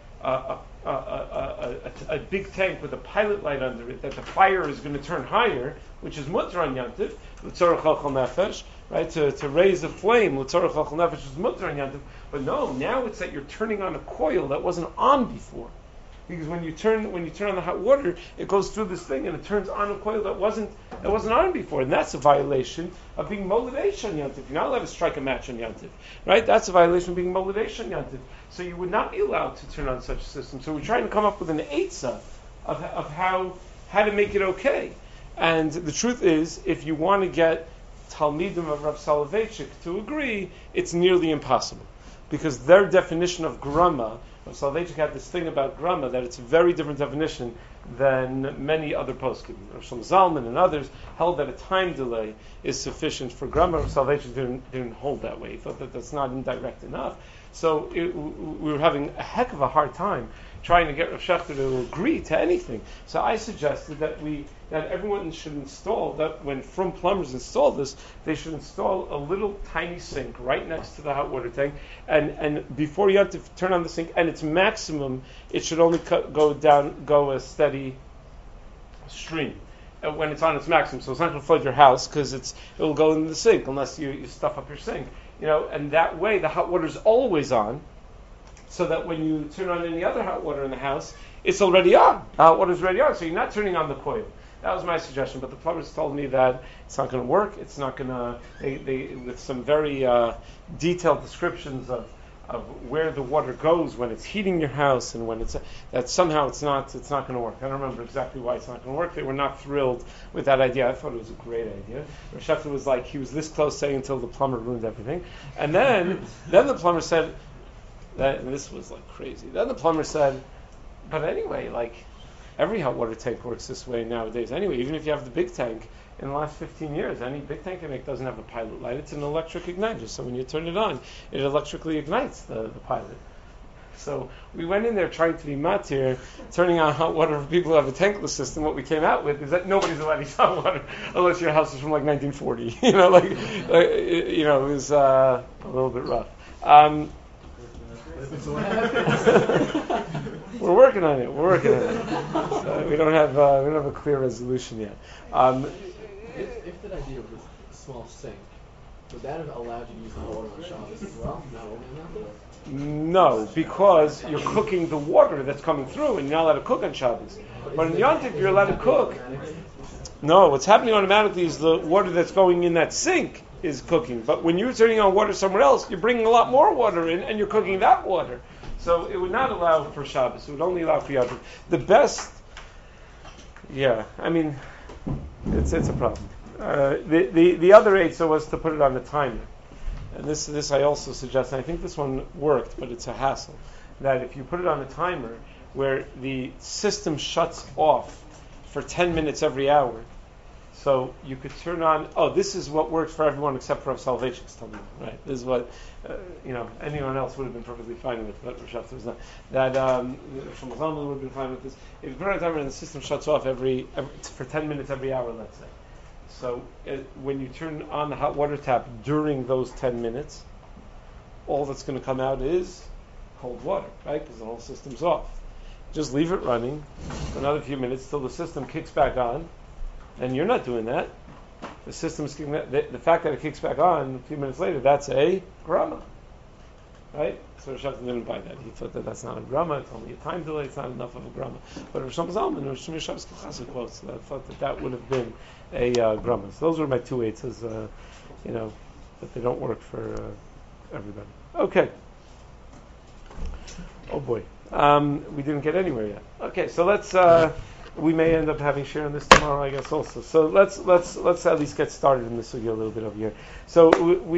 big tank with a pilot light under it, that the fire is going to turn higher, which is mutter on Yantiv, l'tzorach chachal nefesh, right? To raise a flame, l'tzorach chachal nefesh is mutter on Yantiv. But no, now it's that you're turning on a coil that wasn't on before. Because when you turn on the hot water, it goes through this thing and it turns on a coil that wasn't on before, and that's a violation of being molideish on Yantiv. You're not allowed to strike a match on Yantiv, right? That's a violation of being molideish on Yantiv. So you would not be allowed to turn on such a system. So we're trying to come up with an eitzah of how to make it okay. And the truth is, if you want to get Talmidim of Rav Soloveitchik to agree, it's nearly impossible, because their definition of grama. Soloveitchik had this thing about grama, that it's a very different definition than many other poskim. Rav Shlomo Zalman and others held that a time delay is sufficient for grama. Soloveitchik didn't hold that way. He thought that that's not indirect enough. So we were having a heck of a hard time trying to get Rav Schechter to agree to anything. So I suggested that everyone should install, that when From Plumbers install this, they should install a little tiny sink right next to the hot water tank, and before you have to turn on the sink, and its maximum, it should only go a steady stream when it's on its maximum. So it's not going to flood your house, because it will go in the sink unless you stuff up your sink. And that way the hot water is always on, so that when you turn on any other hot water in the house, it's already on. The hot water is already on, so you're not turning on the coil. That was my suggestion, but the plumbers told me that it's not going to work. It's not going to. They with some very detailed descriptions of of where the water goes when it's heating your house and when that somehow it's not going to work. I don't remember exactly why it's not going to work. They were not thrilled with that idea. I thought it was a great idea. Rosh Hashanah was like, he was this close saying until the plumber ruined everything. And then the plumber said, and this was like crazy. Then the plumber said, but anyway, like every hot water tank works this way nowadays. Anyway, even if you have the big tank, in the last 15 years, any big tank I make doesn't have a pilot light. It's an electric igniter. So when you turn it on, it electrically ignites the pilot. So we went in there trying to be matir, turning on hot water for people who have a tankless system. What we came out with is that nobody's allowed to use hot water unless your house is from like 1940. It was a little bit rough. We're working on it. We don't have a clear resolution yet. If that idea was a small sink, would that have allowed you to use the water on Shabbos as well? Not only on that? No, because you're cooking the water that's coming through, and you're not allowed to cook on Shabbos. But in Yom Tov, you're allowed to cook. No, what's happening automatically is the water that's going in that sink is cooking. But when you're turning on water somewhere else, you're bringing a lot more water in, and you're cooking that water. So it would not allow for Shabbos. It would only allow for Yom Tov. The best, it's a problem. The other answer was to put it on the timer. And this I also suggest, and I think this one worked, but it's a hassle, that if you put it on a timer where the system shuts off for 10 minutes every hour, so you could turn on, this is what works for everyone except for Salvation's tummy, right? This is what, anyone else would have been perfectly fine with, but Rosh Hashanah was not. That, Shlomo Zalman would have been fine with this. If you put it on a timer and the system shuts off for 10 minutes every hour, let's say. So when you turn on the hot water tap during those 10 minutes, all that's going to come out is cold water, right? Because the whole system's off. Just leave it running for another few minutes till the system kicks back on, and you're not doing that. The system's kicking the fact that it kicks back on a few minutes later, that's a grama, right? So Rosh Hashanah didn't buy that. He thought that that's not a grama. It's only a time delay. It's not enough of a grama. But Rosh Hashanah and Rosh Hashanah quotes. I thought that would have been a grama. So those were my two eights, but they don't work for everybody. Okay. Oh boy, we didn't get anywhere yet. Okay, so let's. We may end up having share on this tomorrow, I guess. Also, so let's at least get started in this sugya a little bit over here. So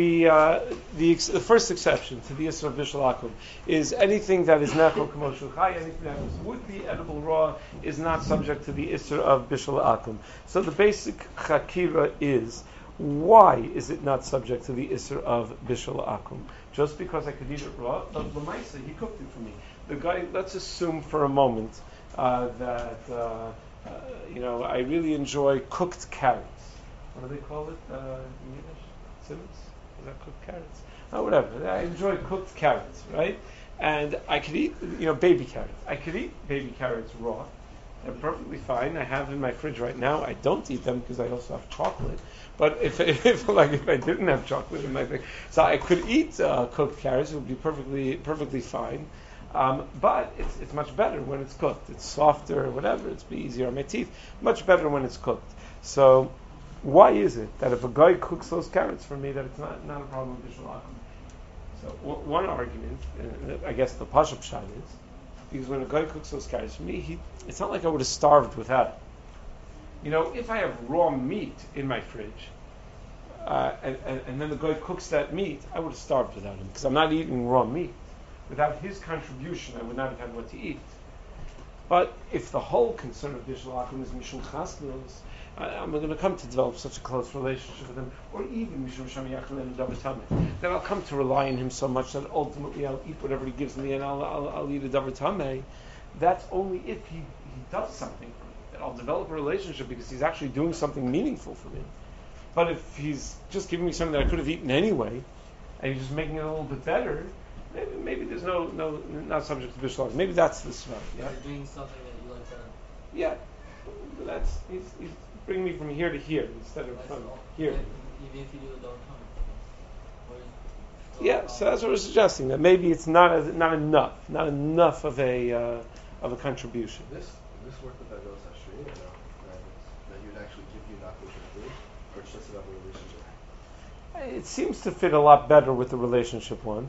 the first exception to the Isser of Bishul Akum is anything that is Nechel K'mo Chai, anything that would be edible raw is not subject to the Isser of Bishul Akum. So the basic chakira is, why is it not subject to the Isser of Bishul Akum? Just because I could eat it raw? The Lamaisa, he cooked it for me. The guy, let's assume for a moment that I really enjoy cooked carrots. What do they call it in Yiddish? Simmons? Is that cooked carrots? Whatever. I enjoy cooked carrots, right? And I could eat, baby carrots. I could eat baby carrots raw. They're perfectly fine. I have in my fridge right now. I don't eat them because I also have chocolate. But if I didn't have chocolate in my thing, so I could eat cooked carrots. It would be perfectly fine. But it's much better when it's cooked. It's softer, or whatever. It's be easier on my teeth. Much better when it's cooked. So why is it that if a guy cooks those carrots for me, that it's not a problem with Bishul Akum? So one argument, I guess the Pashup Shad is, because when a guy cooks those carrots for me, it's not like I would have starved without it. If I have raw meat in my fridge, and then the guy cooks that meat, I would have starved without him, because I'm not eating raw meat. Without his contribution, I would not have had what to eat. But if the whole concern of Bishul Akum is Mishul Chasnos, I'm going to come to develop such a close relationship with him, or even Mishum Sham Yachal and Davar Tameh, that I'll come to rely on him so much that ultimately I'll eat whatever he gives me, and I'll eat a Davar Tameh. That's only if he does something for me, that I'll develop a relationship because he's actually doing something meaningful for me. But if he's just giving me something that I could have eaten anyway, and he's just making it a little bit better, maybe there's not subject to Bishul Akum. Maybe that's the svara. Yeah? You're doing something that you like better. Yeah, that's he's bringing me from here to here instead of from here. Even if you do it all the time. Yeah, so that's what we're suggesting, that maybe it's not enough of a contribution. This work with that goes Hashri, that he would actually give you not kosher food, or it's just about the relationship? It seems to fit a lot better with the relationship one.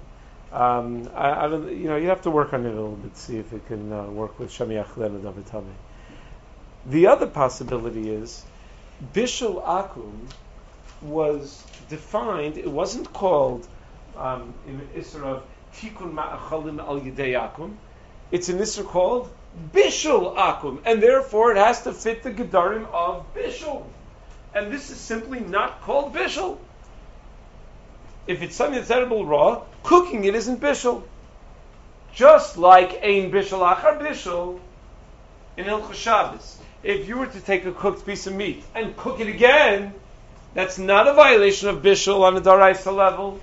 I don't. You have to work on it a little bit, see if it can work with Shamiach Len and David Tame. The other possibility is Bishul Akum was defined. It wasn't called in Isra of Tikun Ma'achalim Al Yidei Akum. It's an Isra called Bishul Akum, and therefore it has to fit the Gedarim of Bishul. And this is simply not called Bishul. If it's something that's edible raw, cooking it isn't Bishul. Just like Ein Bishul Achar Bishul in Hilchos Shabbos. If you were to take a cooked piece of meat and cook it again, that's not a violation of Bishul on a Daraisa level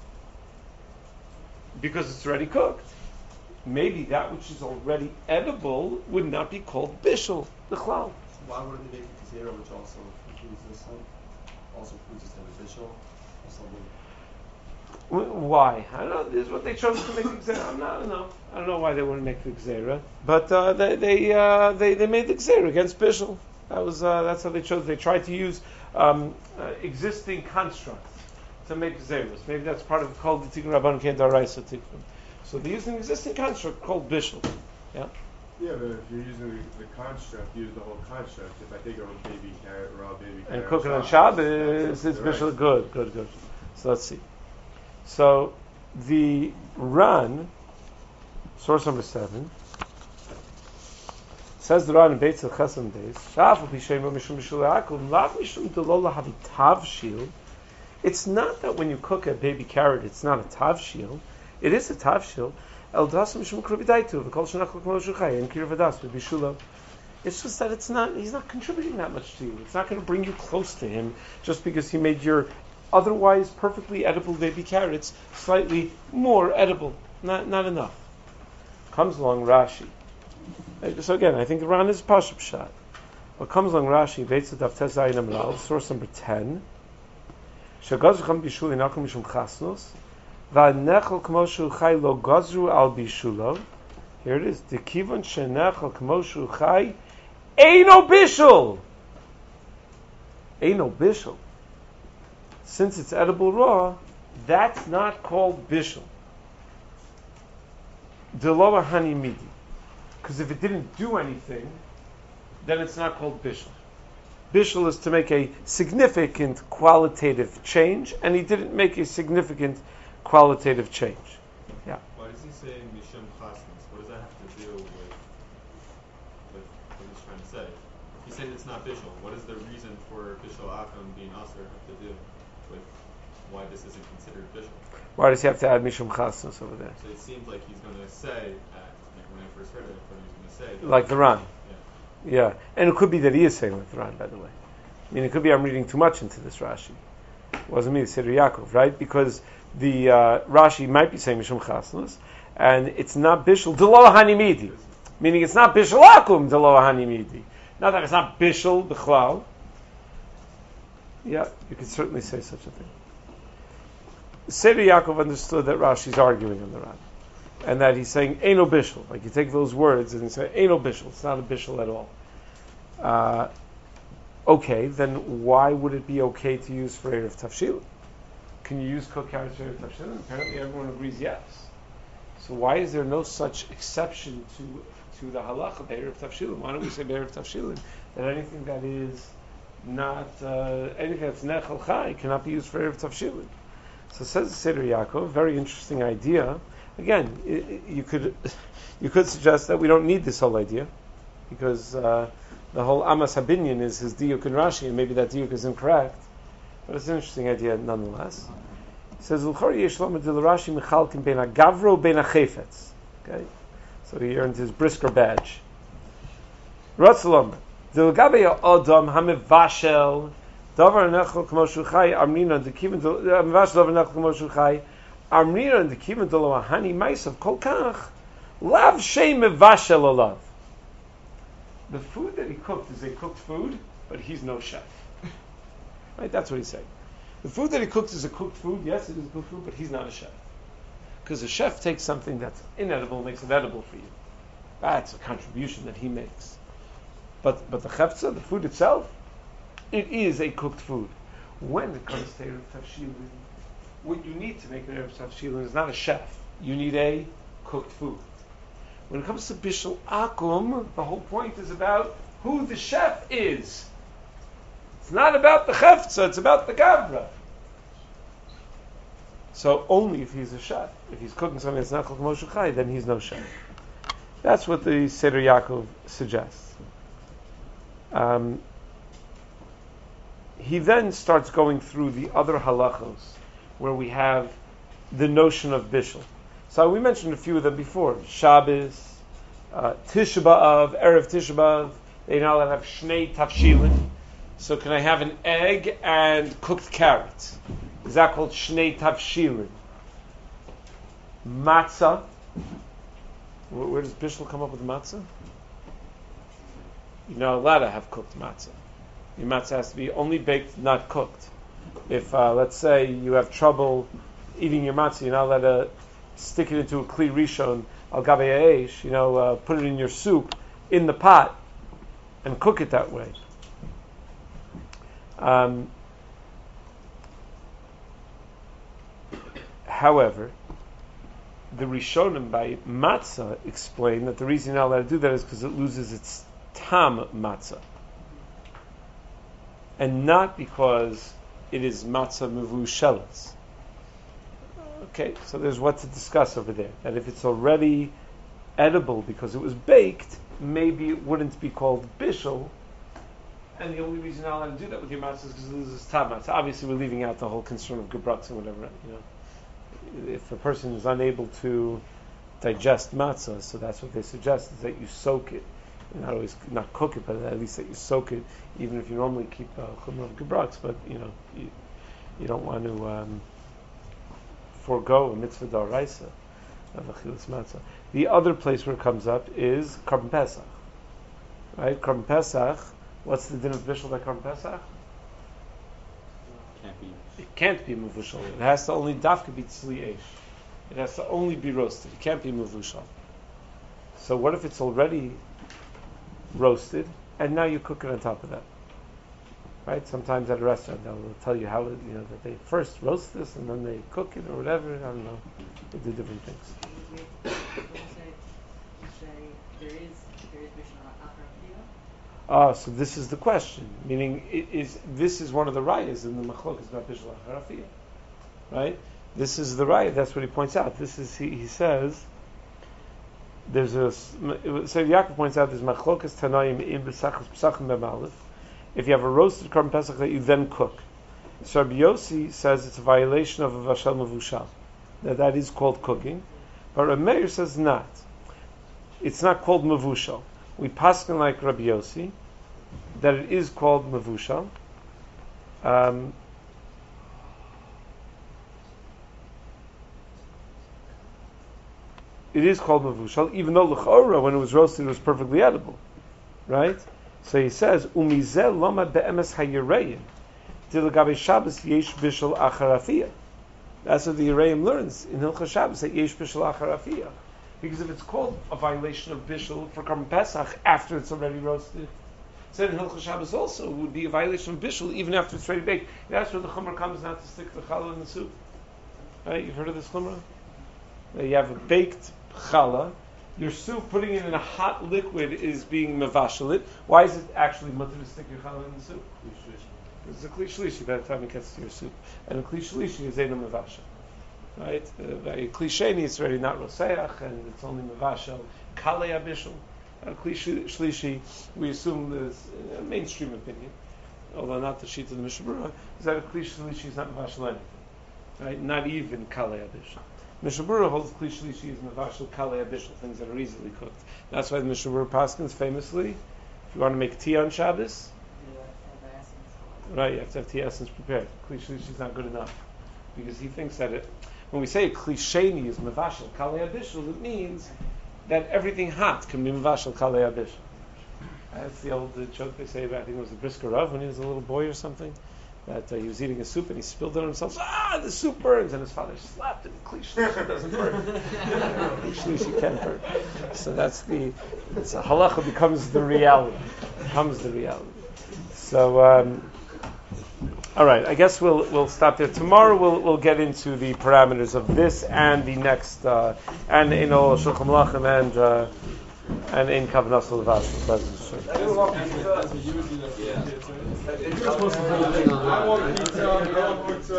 because it's already cooked. Maybe that which is already edible would not be called Bishul, the chlal. Why wouldn't they make a Gezerah which also includes this one? Also includes this type of Bishul? Or something? Why? I don't know. This is what they chose to make the Gzera. I don't know. I don't know why they wouldn't make the Gzera. But they made the Gzera against Bishul. That's how they chose. They tried to use existing constructs to make Gzeras. Maybe that's part of the called the Tikkun Rabban Ken Daraisa Tikkun. So they used an existing construct called Bishul. Yeah. Yeah, but if you're using the construct, use the whole construct. If I take a baby carrot, raw baby carrot, And cook it on Shabbos, it's Bishul. Good. So let's see. So the Ran, source number 7, says the Ran in Beitz Chesam Beis, Shafu B'Shem Mishum B'Shul Yaakov, Lav Mishum Delola Havi Tav Shil. It's not that when you cook a baby carrot, it's not a Tav Shil. It is a Tav Shil. El Das Mishum Krubidaitu, V'Kol Shenachol K'mo Shuchai, and Kir V'Das B'Shulo. It's just that he's not contributing that much to you. It's not going to bring you close to him just because he made your otherwise perfectly edible baby carrots slightly more edible. Not enough. Comes along Rashi. So again, I think the Ran is Pashup Shot. But comes along Rashi, Beitz Daf Tes Zayin Amral, source number 10. Shagazrucham bishul inakum mishum chasnos, va'nechel k'mo shu chai lo gazru al bishulo. Here it is. The kivon shenechel k'mo shu chai eino bishul. Eino bishul. Since it's edible raw, that's not called bishul. Deloa hani midi. Because if it didn't do anything, then it's not called bishul. Bishul is to make a significant qualitative change, and he didn't make a significant qualitative change. Yeah. Why does he say mishum chasnas? What does that have to do with what he's trying to say? He said it's not bishul. What is the reason for bishul akum being aser have to do with why this isn't considered bishul? Why does he have to add mishum chasnas over there? So it seems like he's going to say, like when I first heard it, I thought he was going to say Like the Ran. Yeah. Yeah, and it could be that he is saying like the Ran, by the way. I mean, it could be I'm reading too much into this Rashi. It wasn't me, it's Siddur Yaakov, right? Because the Rashi might be saying Mishum Chasnos, and it's not Bishul Delo Hanimidi. Meaning it's not Bishul Akum Delo Hanimidi. Not that it's not Bishul B'chlal. Yeah, you could certainly say such a thing. Siddur Yaakov understood that Rashi's arguing on the Ran. And that he's saying Eino Bishul. Like you take those words and you say Eino Bishul. It's not a Bishul at all. Okay, then why would it be okay to use for Erev Tafshilin? Can you use cooked carrots for Erev Tafshilin? Apparently everyone agrees yes. So why is there no such exception to the halacha of Erev Tafshilin? Why don't we say Erev Tafshilin that anything that is not anything that's Nechel Chai cannot be used for Erev Tafshilin? So says the Siddur Yaakov, very interesting idea. Again, you could suggest that we don't need this whole idea because the whole Amas Habinyan is his diuk in Rashi, and maybe that diuk is incorrect, but it's an interesting idea nonetheless. He says, "L'chor yesh lo medil Rashi mechalkin ben agavro ben achefetz." Okay, so he earned his brisker badge. Ratzalom dilgabe adam hamevashel davar nechol k'mo shu chai amrina dekivin hamevashel davar nechol k'mo shu chai. Amrina and the Kivin Dolo Hani Maisav Kol Kach Lav Shei Mevashel Olav. The food that he cooked is a cooked food, but he's no chef. Right? That's what he's saying. The food that he cooks is a cooked food. Yes, it is a cooked food, but he's not a chef. Because a chef takes something that's inedible and makes it edible for you. That's a contribution that he makes. But the chefza, the food itself, it is a cooked food. When it comes to Erev Tafshilin, what you need to make an Erev Tafshilin is not a chef. you need a cooked food. When it comes to Bishul Akum, the whole point is about who the chef is. It's not about the Chefza, it's about the Gavra. So only if he's a chef. If he's cooking something that's not called Moshe Chai, then he's no chef. That's what the Seder Yaakov suggests. He then starts going through the other halachos, where we have the notion of Bishul. So we mentioned a few of them before. Shabbos, Tisha B'Av, Erev Tisha B'Av, they now have Shnei Tafshilin. So can I have an egg and cooked carrot? Is that called Shnei Tafshilin? Matzah. Where does Bishul come up with matzah? You're not allowed to have cooked matzah. Your matzah has to be only baked, not cooked. If, let's say, you have trouble eating your matzah, you're not allowed to stick it into a kli rishon, al gabe ha'esh, put it in your soup, in the pot, and cook it that way. However, the Rishonim by matzah explain that the reason you're not allowed to do that is because it loses its tam matzah. And not because it is matzah mevushelas. Okay, so there's what to discuss over there. That if it's already edible because it was baked, maybe it wouldn't be called bishul. And the only reason you're not allowed to do that with your matzah is because it loses tam matzah. Obviously, we're leaving out the whole concern of gebrats and whatever. If a person is unable to digest matzah, so that's what they suggest, is that you soak it. Not cook it, but at least that you soak it, even if you normally keep chumrah of gebrats, but you don't want to forego a mitzvah d'oraisa of achilas matzah. The other place where it comes up is Korban Pesach. Right? Korban Pesach, what's the din of bishul by Korban Pesach? It can't be muvushal. It has to only dafka be tzli eish. It has to only be roasted. It can't be muvushal. So what if it's already roasted and now you cook it on top of that? Right? Sometimes at a restaurant they'll tell you how that they first roast this and then they cook it or whatever. I don't know. They do different things. So this is the question. Meaning, this is one of the rayas in the machlokas about bishul acharafiyah, right? This is the raya. That's what he points out. This is he says. There's a so Yaakov points out there's machlokas tanaim in b'sachos b'sachim b'malif. If you have a roasted korban pesach that you then cook, so Rabbi Yossi says it's a violation of a vashal mavushal. That is called cooking, but Rabbi Meir says not. It's not called mavushal. We paskin like Rabbi Yossi that it is called mavushal. It is called mavushal, even though l'chora, when it was roasted, it was perfectly edible, right? So he says, "Umizel lama be'emes haYirayim, dilagabe Shabbos yesh bishul acharafiyah." That's what the Yereim learns in Hilchos Shabbos, that yesh bishul acharafiyah. Because if it's called a violation of bishul for Korban Pesach after it's already roasted, said in Hilchos Shabbos also it would be a violation of bishul even after it's already baked. That's where the chumrah comes not to stick the challah in the soup. Right? You've heard of this chumrah? You have a baked challah. Your soup, putting it in a hot liquid, is being mevashel it. Why is it actually mutter to stick your challah in the soup? It's a kli shlishi by the time it gets to your soup, and a kli shlishi is eino mevashel. Right? By kli sheni, it's already not roseach, and it's only mevashel kalei abishul. Kli shlishi, we assume there's a mainstream opinion, although not the sheet of the Mishnah Berurah, is that a kli shlishi is not mevashel anything. Right? Not even kalei abishul. Mishnah Berurah holds kli shlishi is mevashel kalei abishul, things that are easily cooked. That's why the Mishnah Berurah paskins famously, if you want to make tea on Shabbos, right, you have to have tea essence prepared. Kli shlishi is not good enough, because he thinks that when we say kli sheni is mevashel kalei abishul, it means that everything hot can be mevashel kalei abishul. That's the old joke they say about, I think it was the Brisker Rav when he was a little boy or something, that he was eating a soup and he spilled it on himself. The soup burns, and his father slapped him. Kli shlishi doesn't burn. Kli shlishi can't burn. So that's halacha becomes the reality. So All right, I guess we'll stop there. Tomorrow we'll get into the parameters of this and the next and in Shulchan Malachim and in Kavanah Levas. You're supposed to put a thing on that, right?